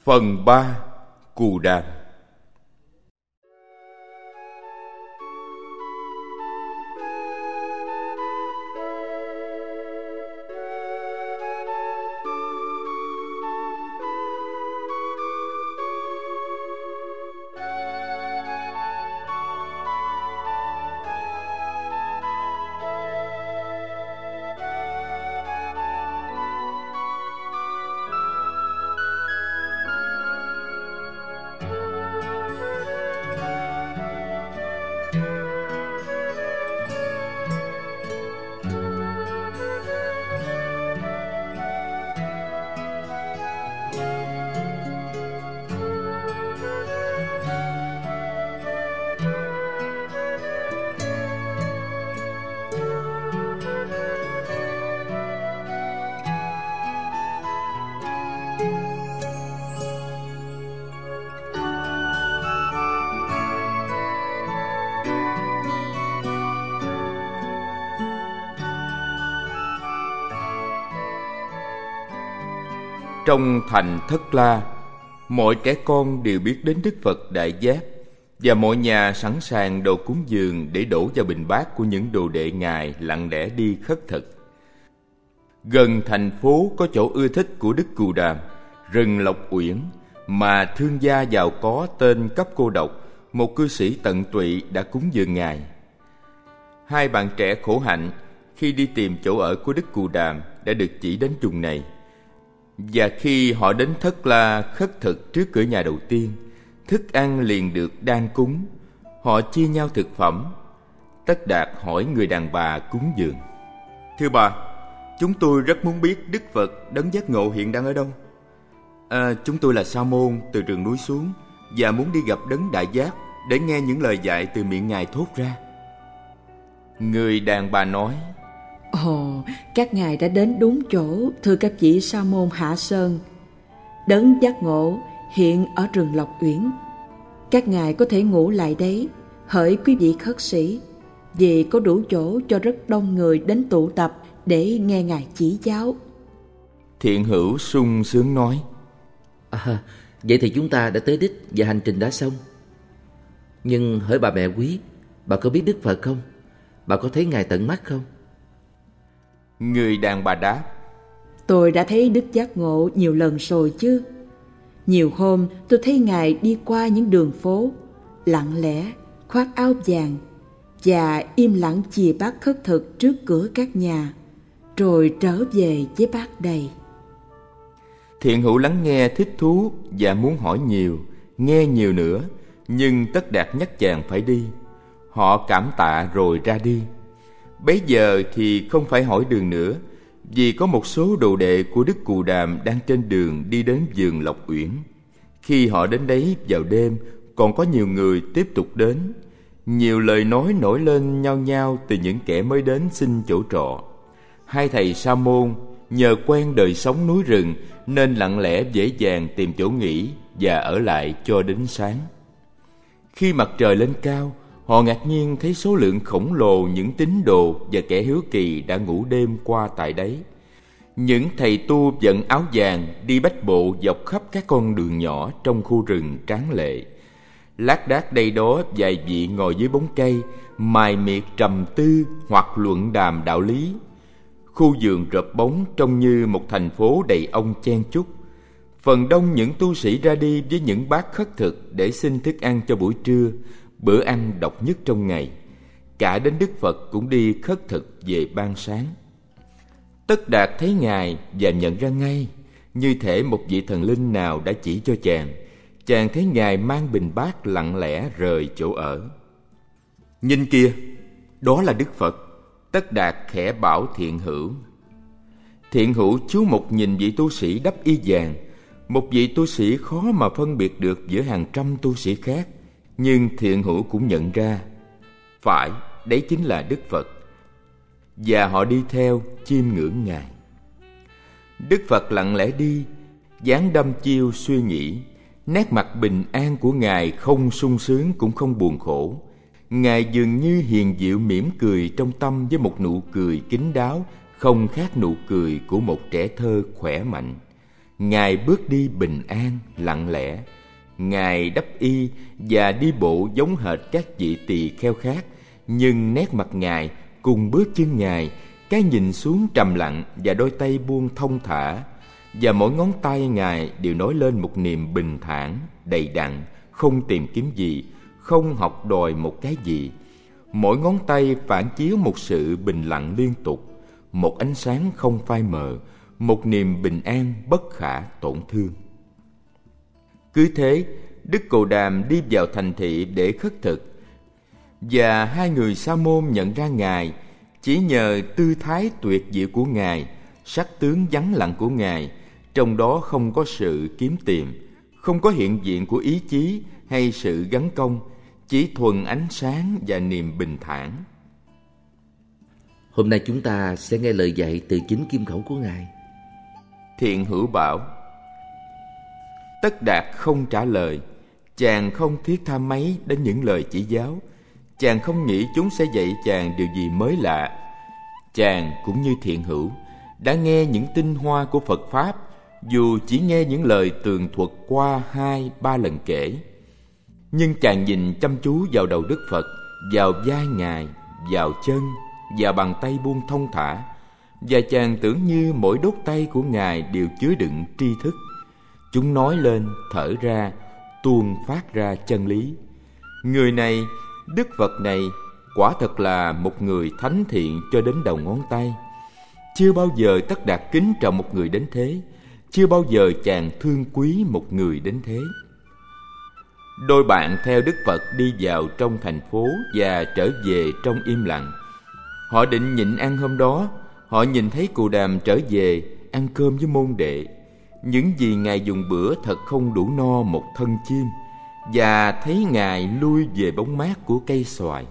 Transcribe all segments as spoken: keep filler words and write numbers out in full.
Phần ba. Cù Đàm. Trong thành Thất La, mọi trẻ con đều biết đến Đức Phật Đại Giác, và mọi nhà sẵn sàng đồ cúng dường để đổ vào bình bát của những đồ đệ Ngài lặng lẽ đi khất thực. Gần thành phố có chỗ ưa thích của Đức Cù Đàm, rừng Lộc Uyển, mà thương gia giàu có tên Cấp Cô Độc, một cư sĩ tận tụy, đã cúng dường Ngài. Hai bạn trẻ khổ hạnh khi đi tìm chỗ ở của Đức Cù Đàm đã được chỉ đến vùng này. Và khi họ đến Thất La khất thực trước cửa nhà đầu tiên, thức ăn liền được đan cúng. Họ chia nhau thực phẩm. Tất Đạt hỏi người đàn bà cúng dường: "Thưa bà, chúng tôi rất muốn biết Đức Phật Đấng Giác Ngộ hiện đang ở đâu?" À, chúng tôi là Sa môn từ rừng núi xuống, và muốn đi gặp Đấng Đại Giác để nghe những lời dạy từ miệng Ngài thốt ra. Người đàn bà nói: Ồ, các ngài đã đến đúng chỗ, thưa các vị Sa môn Hạ Sơn. Đấng Giác Ngộ hiện ở rừng Lộc Uyển. Các ngài có thể ngủ lại đấy, hỡi quý vị khất sĩ, vì có đủ chỗ cho rất đông người đến tụ tập để nghe ngài chỉ giáo. Thiện hữu sung sướng nói: À, vậy thì chúng ta đã tới đích và hành trình đã xong. Nhưng hỡi bà mẹ quý, bà có biết Đức Phật không? Bà có thấy Ngài tận mắt không? Người đàn bà đáp: Tôi đã thấy Đức Giác Ngộ nhiều lần rồi chứ. Nhiều hôm tôi thấy Ngài đi qua những đường phố, lặng lẽ, khoác áo vàng, và im lặng chìa bát khất thực trước cửa các nhà, rồi trở về với bát đầy. Thiện hữu lắng nghe thích thú và muốn hỏi nhiều, nghe nhiều nữa, nhưng Tất Đạt nhắc chàng phải đi. Họ cảm tạ rồi ra đi. Bấy giờ thì không phải hỏi đường nữa, vì có một số đồ đệ của Đức Cù Đàm đang trên đường đi đến vườn Lộc Uyển. Khi họ đến đấy vào đêm, còn có nhiều người tiếp tục đến. Nhiều lời nói nổi lên nhao nhao từ những kẻ mới đến xin chỗ trọ. Hai thầy sa môn nhờ quen đời sống núi rừng nên lặng lẽ dễ dàng tìm chỗ nghỉ và ở lại cho đến sáng. Khi mặt trời lên cao, họ ngạc nhiên thấy số lượng khổng lồ những tín đồ và kẻ hiếu kỳ đã ngủ đêm qua tại đấy. Những thầy tu vận áo vàng đi bách bộ dọc khắp các con đường nhỏ trong khu rừng tráng lệ. Lác đác đây đó vài vị ngồi dưới bóng cây, mài miệt trầm tư hoặc luận đàm đạo lý. Khu vườn rợp bóng trông như một thành phố đầy ong chen chúc. Phần đông những tu sĩ ra đi với những bát khất thực để xin thức ăn cho buổi trưa, bữa ăn độc nhất trong ngày. Cả đến Đức Phật cũng đi khất thực về ban sáng. Tất Đạt thấy Ngài và nhận ra ngay, như thể một vị thần linh nào đã chỉ cho chàng. Chàng thấy Ngài mang bình bát lặng lẽ rời chỗ ở. Nhìn kia, đó là Đức Phật. Tất Đạt khẽ bảo Thiện hữu. Thiện hữu chú mục nhìn vị tu sĩ đắp y vàng. Một vị tu sĩ khó mà phân biệt được giữa hàng trăm tu sĩ khác. Nhưng Thiện hữu cũng nhận ra, phải, đấy chính là Đức Phật. Và họ đi theo chiêm ngưỡng Ngài. Đức Phật lặng lẽ đi, dáng đăm chiêu suy nghĩ. Nét mặt bình an của Ngài không sung sướng cũng không buồn khổ. Ngài dường như hiền diệu mỉm cười trong tâm với một nụ cười kín đáo, không khác nụ cười của một trẻ thơ khỏe mạnh. Ngài bước đi bình an, lặng lẽ. Ngài đắp y và đi bộ giống hệt các vị tỳ kheo khác, nhưng nét mặt Ngài cùng bước chân Ngài, cái nhìn xuống trầm lặng và đôi tay buông thong thả, và mỗi ngón tay Ngài đều nói lên một niềm bình thản, đầy đặn, không tìm kiếm gì, không học đòi một cái gì. Mỗi ngón tay phản chiếu một sự bình lặng liên tục, một ánh sáng không phai mờ, một niềm bình an bất khả tổn thương. Cứ thế, Đức Cồ Đàm đi vào thành thị để khất thực, và hai người sa môn nhận ra Ngài chỉ nhờ tư thái tuyệt diệu của Ngài, sắc tướng vắng lặng của Ngài, trong đó không có sự kiếm tìm, không có hiện diện của ý chí hay sự gắn công, chỉ thuần ánh sáng và niềm bình thản. Hôm nay chúng ta sẽ nghe lời dạy từ chính kim khẩu của Ngài. Thiện Hữu bảo: Tất Đạt không trả lời. Chàng không thiết tha mấy đến những lời chỉ giáo. Chàng không nghĩ chúng sẽ dạy chàng điều gì mới lạ. Chàng cũng như Thiện Hữu đã nghe những tinh hoa của Phật Pháp, dù chỉ nghe những lời tường thuật qua hai ba lần kể. Nhưng chàng nhìn chăm chú vào đầu Đức Phật, vào vai Ngài, vào chân, vào bàn tay buông thong thả, và chàng tưởng như mỗi đốt tay của Ngài đều chứa đựng tri thức. Chúng nói lên, thở ra, tuôn phát ra chân lý. Người này, Đức Phật này, quả thật là một người thánh thiện cho đến đầu ngón tay. Chưa bao giờ Tất Đạt kính trọng một người đến thế, chưa bao giờ chàng thương quý một người đến thế. Đôi bạn theo Đức Phật đi vào trong thành phố và trở về trong im lặng. Họ định nhịn ăn hôm đó. Họ nhìn thấy Cồ Đàm trở về ăn cơm với môn đệ. Những gì Ngài dùng bữa thật không đủ no một thân chim, và thấy Ngài lui về bóng mát của cây xoài.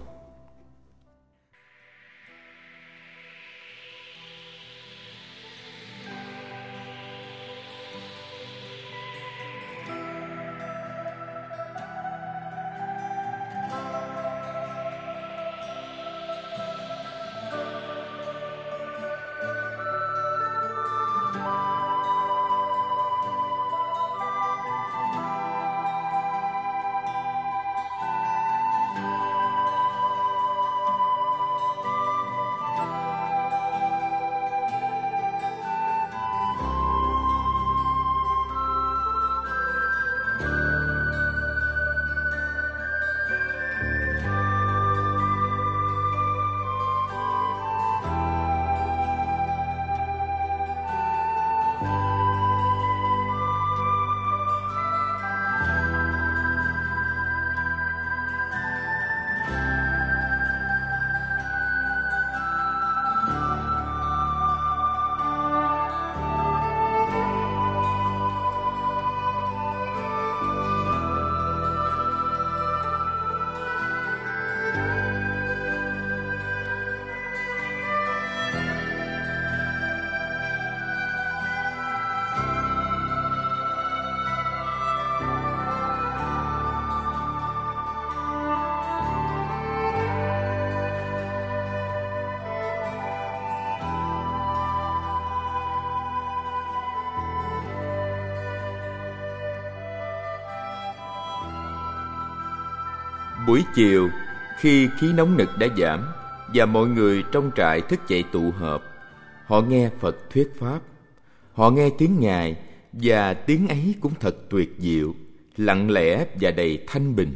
Buổi chiều, khi khí nóng nực đã giảm và mọi người trong trại thức dậy tụ họp, họ nghe Phật thuyết pháp. Họ nghe tiếng Ngài, và tiếng ấy cũng thật tuyệt diệu, lặng lẽ và đầy thanh bình.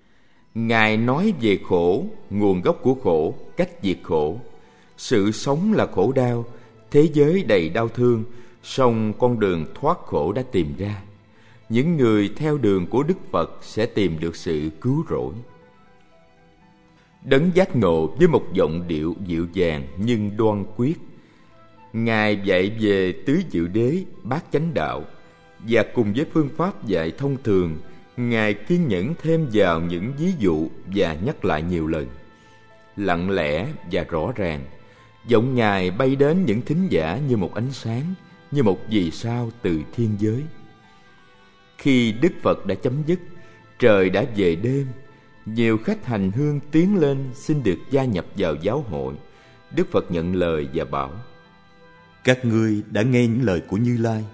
Ngài nói về khổ, nguồn gốc của khổ, cách diệt khổ. Sự sống là khổ đau, thế giới đầy đau thương, song con đường thoát khổ đã tìm ra. Những người theo đường của Đức Phật sẽ tìm được sự cứu rỗi. Đấng giác ngộ với một giọng điệu dịu dàng nhưng đoan quyết. Ngài dạy về tứ diệu đế, bát chánh đạo, và cùng với phương pháp dạy thông thường, Ngài kiên nhẫn thêm vào những ví dụ và nhắc lại nhiều lần. Lặng lẽ và rõ ràng, giọng Ngài bay đến những thính giả như một ánh sáng, như một vì sao từ thiên giới. Khi Đức Phật đã chấm dứt, trời đã về đêm. Nhiều khách hành hương tiến lên xin được gia nhập vào giáo hội. Đức Phật nhận lời và bảo: Các ngươi đã nghe những lời của Như Lai.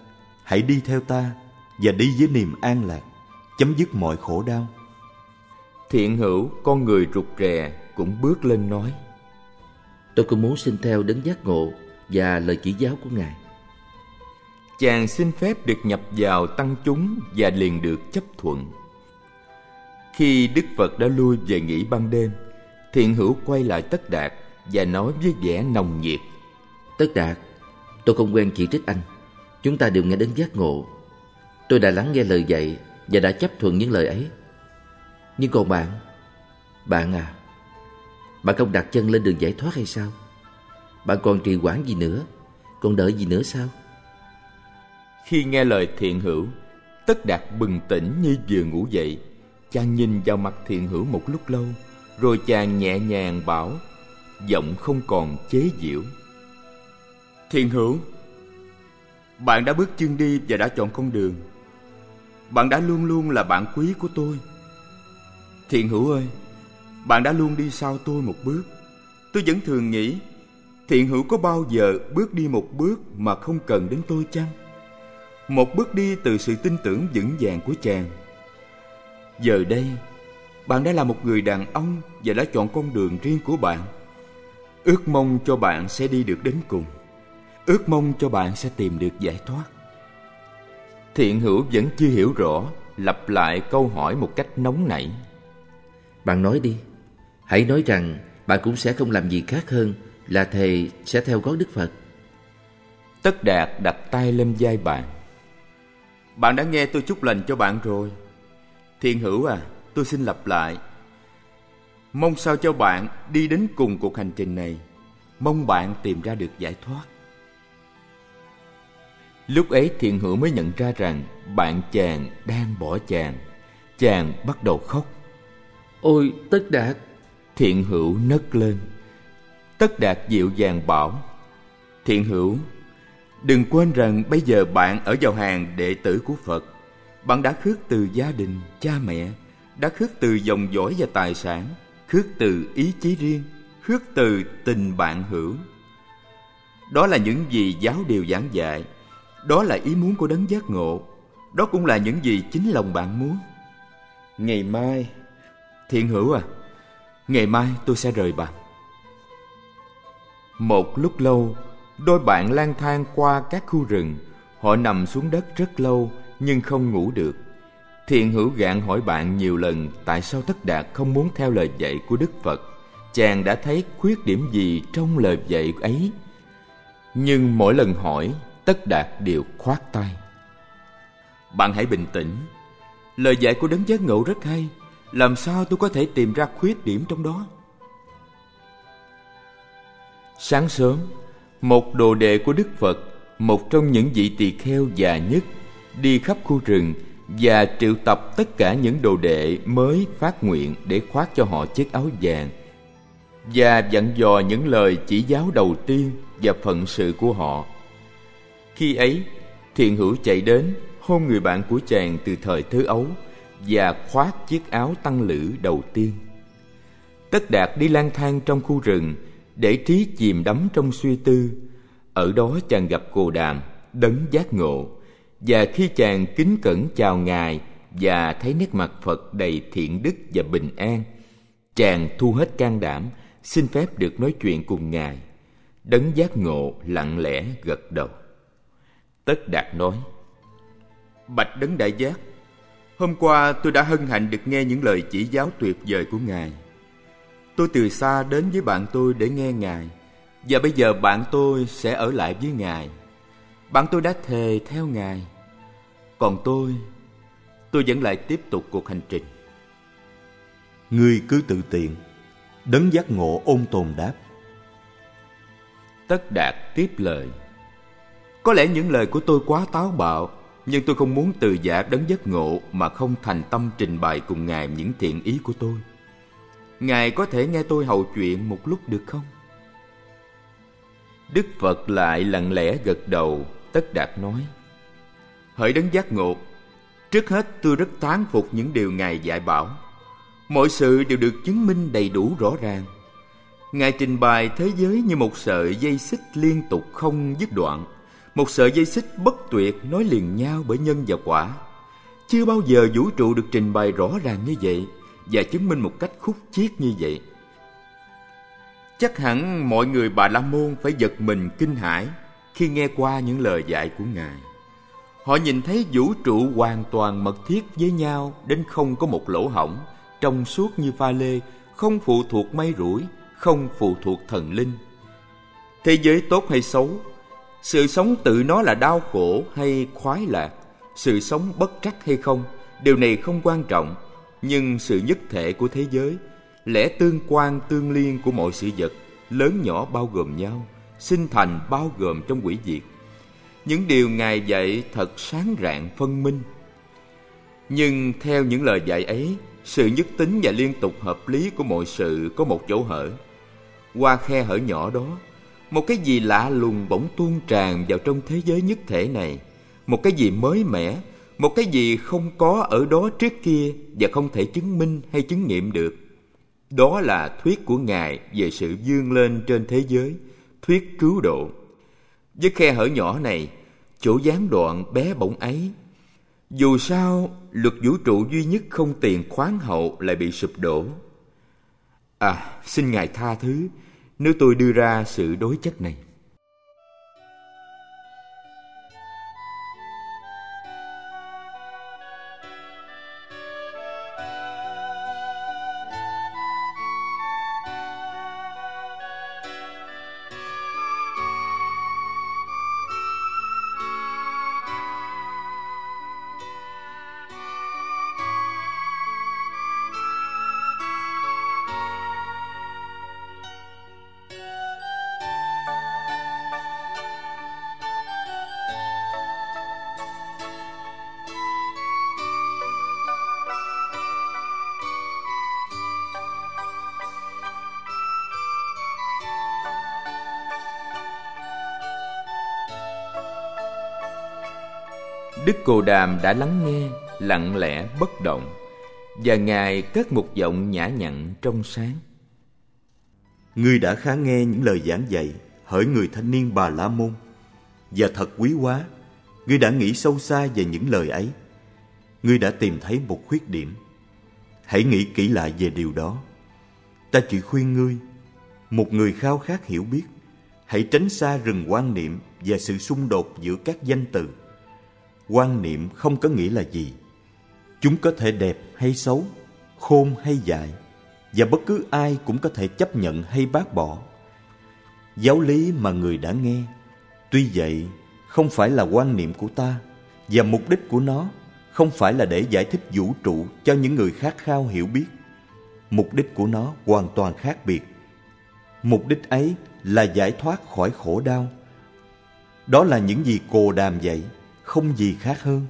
hãy đi theo ta và đi với niềm an lạc, chấm dứt mọi khổ đau. Thiện hữu con người rụt rè cũng bước lên nói: Tôi cũng muốn xin theo đấng giác ngộ và lời chỉ giáo của Ngài. Chàng xin phép được nhập vào tăng chúng và liền được chấp thuận. Khi Đức Phật đã lui về nghỉ ban đêm, Thiện hữu quay lại Tất Đạt và nói với vẻ nồng nhiệt: Tất Đạt, tôi không quen chỉ trích anh. Chúng ta đều nghe đấng giác ngộ. Tôi đã lắng nghe lời dạy và đã chấp thuận những lời ấy. Nhưng còn bạn, bạn à, bạn không đặt chân lên đường giải thoát hay sao? Bạn còn trì hoãn gì nữa? Còn đợi gì nữa sao? Khi nghe lời Thiện hữu, Tất Đạt bừng tỉnh như vừa ngủ dậy. Chàng nhìn vào mặt Thiện hữu một lúc lâu, rồi chàng nhẹ nhàng bảo, giọng không còn chế giễu: Thiện hữu, bạn đã bước chân đi và đã chọn con đường. Bạn đã luôn luôn là bạn quý của tôi. Thiện hữu ơi, bạn đã luôn đi sau tôi một bước. Tôi vẫn thường nghĩ, Thiện hữu có bao giờ bước đi một bước mà không cần đến tôi chăng? Một bước đi từ sự tin tưởng vững vàng của chàng. Giờ đây, bạn đã là một người đàn ông và đã chọn con đường riêng của bạn. Ước mong cho bạn sẽ đi được đến cùng. Ước mong cho bạn sẽ tìm được giải thoát. Thiện hữu vẫn chưa hiểu rõ, lặp lại câu hỏi một cách nóng nảy: Bạn nói đi. Hãy nói rằng bạn cũng sẽ không làm gì khác hơn là thề sẽ theo gót Đức Phật. Tất Đạt đặt tay lên vai bạn: Bạn đã nghe tôi chúc lành cho bạn rồi. Thiện hữu à, tôi xin lặp lại. Mong sao cho bạn đi đến cùng cuộc hành trình này. Mong bạn tìm ra được giải thoát. Lúc ấy Thiện hữu mới nhận ra rằng bạn chàng đang bỏ chàng. Chàng bắt đầu khóc. Ôi Tất Đạt! Thiện hữu nấc lên. Tất Đạt dịu dàng bảo: Thiện hữu, đừng quên rằng bây giờ bạn ở vào hàng đệ tử của Phật. Bạn đã khước từ gia đình, cha mẹ, đã khước từ dòng dõi và tài sản, khước từ ý chí riêng, khước từ tình bạn hữu. Đó là những gì giáo điều giảng dạy. Đó là ý muốn của đấng giác ngộ. Đó cũng là những gì chính lòng bạn muốn. Ngày mai, Thiện hữu à, ngày mai tôi sẽ rời bạn. Một lúc lâu, đôi bạn lang thang qua các khu rừng. Họ nằm xuống đất rất lâu nhưng không ngủ được. Thiện hữu gạn hỏi bạn nhiều lần tại sao Tất Đạt không muốn theo lời dạy của Đức Phật. Chàng đã thấy khuyết điểm gì trong lời dạy ấy. Nhưng mỗi lần hỏi, Tất Đạt đều khoát tay: Bạn hãy bình tĩnh. Lời dạy của đấng giác ngộ rất hay. Làm sao tôi có thể tìm ra khuyết điểm trong đó? Sáng sớm, một đồ đệ của Đức Phật, một trong những vị tỳ kheo già nhất, đi khắp khu rừng và triệu tập tất cả những đồ đệ mới phát nguyện để khoác cho họ chiếc áo vàng và dặn dò những lời chỉ giáo đầu tiên và phận sự của họ. Khi ấy, Thiện hữu chạy đến hôn người bạn của chàng từ thời thơ ấu và khoác chiếc áo tăng lữ đầu tiên. Tất Đạt đi lang thang trong khu rừng để trí chìm đắm trong suy tư. Ở đó chàng gặp Cồ Đàm, đấng giác ngộ, và khi chàng kính cẩn chào Ngài và thấy nét mặt Phật đầy thiện đức và bình an, chàng thu hết can đảm xin phép được nói chuyện cùng Ngài. Đấng giác ngộ lặng lẽ gật đầu. Tất Đạt nói: Bạch đấng đại giác, hôm qua tôi đã hân hạnh được nghe những lời chỉ giáo tuyệt vời của Ngài. Tôi từ xa đến với bạn tôi để nghe Ngài, và bây giờ bạn tôi sẽ ở lại với Ngài. Bạn tôi đã thề theo Ngài. Còn tôi, tôi vẫn lại tiếp tục cuộc hành trình. Ngươi cứ tự tiện. Đấng giác ngộ ôn tồn đáp. Tất Đạt tiếp lời: Có lẽ những lời của tôi quá táo bạo, nhưng tôi không muốn từ giả đấng giác ngộ mà không thành tâm trình bày cùng Ngài những thiện ý của tôi. Ngài có thể nghe tôi hầu chuyện một lúc được không? Đức Phật lại lặng lẽ gật đầu. Tất Đạt nói: Hỡi đấng giác ngộ, trước hết tôi rất thán phục những điều Ngài dạy bảo. Mọi sự đều được chứng minh đầy đủ rõ ràng. Ngài trình bày thế giới như một sợi dây xích liên tục không dứt đoạn. một sợi dây xích bất tuyệt nối liền nhau bởi nhân và quả. Chưa bao giờ vũ trụ được trình bày rõ ràng như vậy và chứng minh một cách khúc chiết như vậy. Chắc hẳn mọi người Bà La Môn phải giật mình kinh hãi khi nghe qua những lời dạy của Ngài. Họ nhìn thấy vũ trụ hoàn toàn mật thiết với nhau đến không có một lỗ hổng, trong suốt như pha lê, không phụ thuộc may rủi, không phụ thuộc thần linh. Thế giới tốt hay xấu, sự sống tự nó là đau khổ hay khoái lạc, sự sống bất trắc hay không, điều này không quan trọng. Nhưng sự nhất thể của thế giới, lẽ tương quan tương liên của mọi sự vật, lớn nhỏ bao gồm nhau, sinh thành bao gồm trong hủy diệt, những điều Ngài dạy thật sáng rạng phân minh. Nhưng theo những lời dạy ấy, sự nhất tính và liên tục hợp lý của mọi sự có một chỗ hở. Qua khe hở nhỏ đó, một cái gì lạ lùng bỗng tuôn tràn vào trong thế giới nhất thể này, một cái gì mới mẻ, một cái gì không có ở đó trước kia và không thể chứng minh hay chứng nghiệm được. Đó là thuyết của Ngài về sự vươn lên trên thế giới, thuyết cứu độ. Với khe hở nhỏ này, chỗ gián đoạn bé bỏng ấy, dù sao luật vũ trụ duy nhất không tiền khoáng hậu lại bị sụp đổ. À, xin Ngài tha thứ nếu tôi đưa ra sự đối chất này. Đức Cồ Đàm đã lắng nghe, lặng lẽ bất động, và Ngài cất một giọng nhã nhặn trong sáng. Ngươi đã khá nghe những lời giảng dạy hỡi người thanh niên Bà La Môn, và thật quý hóa, ngươi đã nghĩ sâu xa về những lời ấy. Ngươi đã tìm thấy một khuyết điểm. Hãy nghĩ kỹ lại về điều đó. Ta chỉ khuyên ngươi, một người khao khát hiểu biết, hãy tránh xa rừng quan niệm và sự xung đột giữa các danh từ. Quan niệm không có nghĩa là gì. Chúng có thể đẹp hay xấu, khôn hay dại, và bất cứ ai cũng có thể chấp nhận hay bác bỏ. Giáo lý mà người đã nghe, tuy vậy, không phải là quan niệm của ta, và mục đích của nó không phải là để giải thích vũ trụ cho những người khát khao hiểu biết. Mục đích của nó hoàn toàn khác biệt. Mục đích ấy là giải thoát khỏi khổ đau. Đó là những gì Cồ Đàm dạy, không gì khác hơn.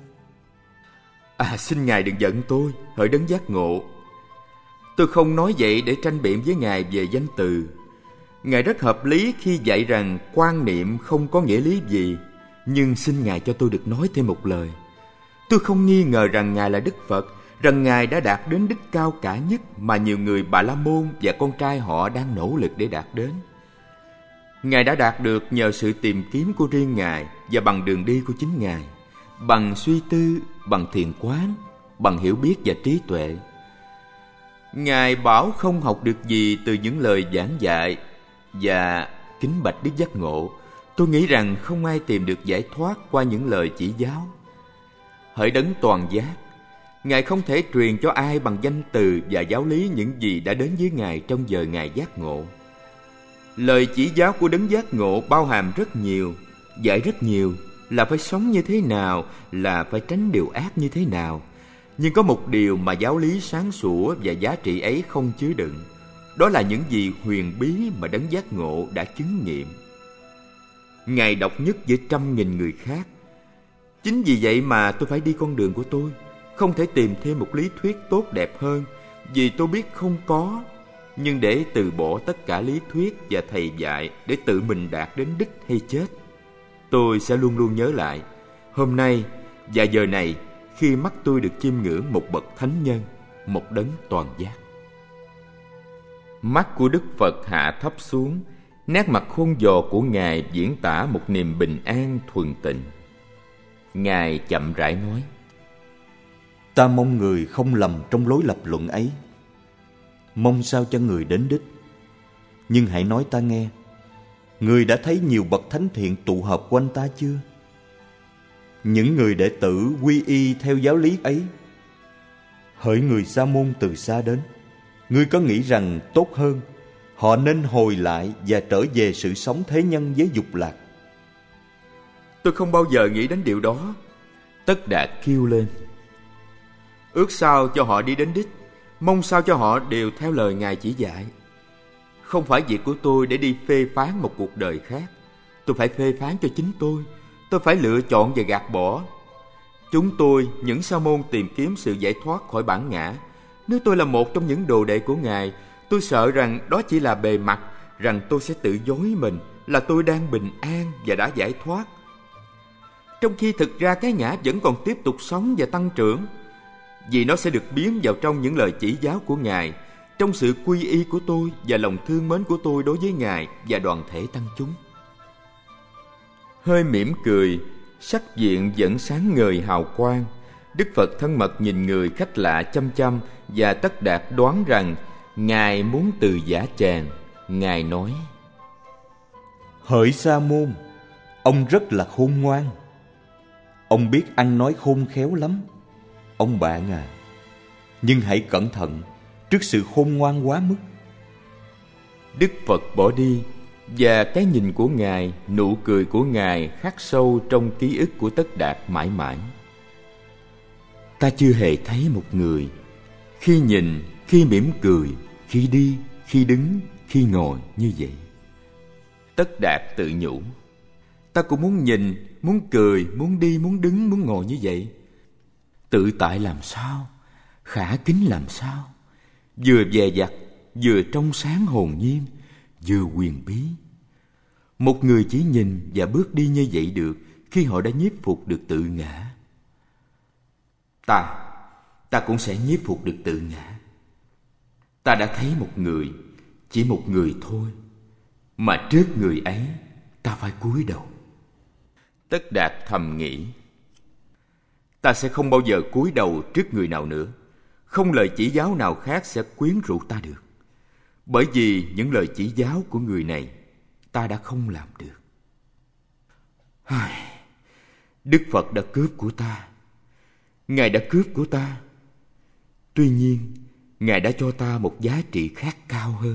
À, xin Ngài đừng giận tôi, hỡi đấng giác ngộ. Tôi không nói vậy để tranh biện với Ngài về danh từ. Ngài rất hợp lý khi dạy rằng quan niệm không có nghĩa lý gì. Nhưng xin Ngài cho tôi được nói thêm một lời. Tôi không nghi ngờ rằng Ngài là Đức Phật, rằng Ngài đã đạt đến đích cao cả nhất mà nhiều người Bà La Môn và con trai họ đang nỗ lực để đạt đến. Ngài đã đạt được nhờ sự tìm kiếm của riêng Ngài và bằng đường đi của chính Ngài, bằng suy tư, bằng thiền quán, bằng hiểu biết và trí tuệ. Ngài bảo không học được gì từ những lời giảng dạy, và kính bạch Đức Giác Ngộ, tôi nghĩ rằng không ai tìm được giải thoát qua những lời chỉ giáo. Hỡi đấng toàn giác, Ngài không thể truyền cho ai bằng danh từ và giáo lý những gì đã đến với Ngài trong giờ Ngài giác ngộ. Lời chỉ giáo của đấng giác ngộ bao hàm rất nhiều, dạy rất nhiều, là phải sống như thế nào, là phải tránh điều ác như thế nào. Nhưng có một điều mà giáo lý sáng sủa và giá trị ấy không chứa đựng. Đó là những gì huyền bí mà đấng giác ngộ đã chứng nghiệm. Ngài độc nhất giữa trăm nghìn người khác. Chính vì vậy mà tôi phải đi con đường của tôi, không thể tìm thêm một lý thuyết tốt đẹp hơn, vì tôi biết không có. Nhưng để từ bỏ tất cả lý thuyết và thầy dạy để tự mình đạt đến đích hay chết, tôi sẽ luôn luôn nhớ lại hôm nay và giờ này, khi mắt tôi được chiêm ngưỡng một bậc thánh nhân, một đấng toàn giác. Mắt của Đức Phật hạ thấp xuống, Nét mặt khôn vò của Ngài diễn tả một niềm bình an thuần tịnh. Ngài chậm rãi nói: Ta mong người không lầm trong lối lập luận ấy. Mong sao cho người đến đích. Nhưng hãy nói ta nghe, người đã thấy nhiều bậc thánh thiện tụ hợp quanh ta chưa? Những người đệ tử quy y theo giáo lý ấy. Hỡi người sa môn từ xa đến, ngươi có nghĩ rằng tốt hơn họ nên hồi lại và trở về sự sống thế nhân với dục lạc? Tôi không bao giờ nghĩ đến điều đó. Tất Đạt kêu lên: Ước sao cho họ đi đến đích, mong sao cho họ đều theo lời Ngài chỉ dạy. Không phải việc của tôi để đi phê phán một cuộc đời khác. Tôi phải phê phán cho chính tôi. Tôi phải lựa chọn và gạt bỏ. Chúng tôi, những sa môn tìm kiếm sự giải thoát khỏi bản ngã. Nếu tôi là một trong những đồ đệ của Ngài, tôi sợ rằng đó chỉ là bề mặt, rằng tôi sẽ tự dối mình là tôi đang bình an và đã giải thoát, trong khi thực ra cái ngã vẫn còn tiếp tục sống và tăng trưởng, vì nó sẽ được biến vào trong những lời chỉ giáo của Ngài, trong sự quy y của tôi và lòng thương mến của tôi đối với Ngài và đoàn thể tăng chúng. Hơi mỉm cười, sắc diện vẫn sáng ngời hào quang. Đức Phật thân mật nhìn người khách lạ chăm chăm, và Tất Đạt đoán rằng Ngài muốn từ giả chàng. Ngài nói: Hỡi sa môn, ông rất là khôn ngoan. Ông biết ăn nói khôn khéo lắm. Ông bạn à, nhưng hãy cẩn thận trước sự khôn ngoan quá mức. Đức Phật bỏ đi, và cái nhìn của Ngài, nụ cười của Ngài khắc sâu trong ký ức của Tất Đạt mãi mãi. Ta chưa hề thấy một người khi nhìn, khi mỉm cười, khi đi, khi đứng, khi ngồi như vậy. Tất Đạt tự nhủ: Ta cũng muốn nhìn, muốn cười, muốn đi, muốn đứng, muốn ngồi như vậy. Tự tại làm sao, khả kính làm sao, vừa dè dặt, vừa trong sáng hồn nhiên, vừa quyền bí. Một người chỉ nhìn và bước đi như vậy được khi họ đã nhiếp phục được tự ngã. Ta, ta cũng sẽ nhiếp phục được tự ngã. Ta đã thấy một người, chỉ một người thôi, mà trước người ấy ta phải cúi đầu. Tất Đạt thầm nghĩ: Ta sẽ không bao giờ cúi đầu trước người nào nữa. Không lời chỉ giáo nào khác sẽ quyến rũ ta được, bởi vì những lời chỉ giáo của người này ta đã không làm được. Đức Phật đã cướp của ta. Ngài đã cướp của ta. Tuy nhiên, Ngài đã cho ta một giá trị khác cao hơn.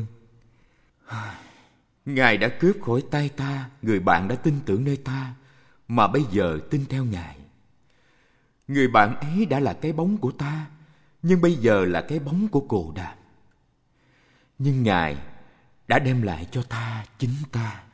Ngài đã cướp khỏi tay ta người bạn đã tin tưởng nơi ta, mà bây giờ tin theo Ngài. Người bạn ấy đã là cái bóng của ta, nhưng bây giờ là cái bóng của Cồ Đàm. Nhưng Ngài đã đem lại cho ta chính ta.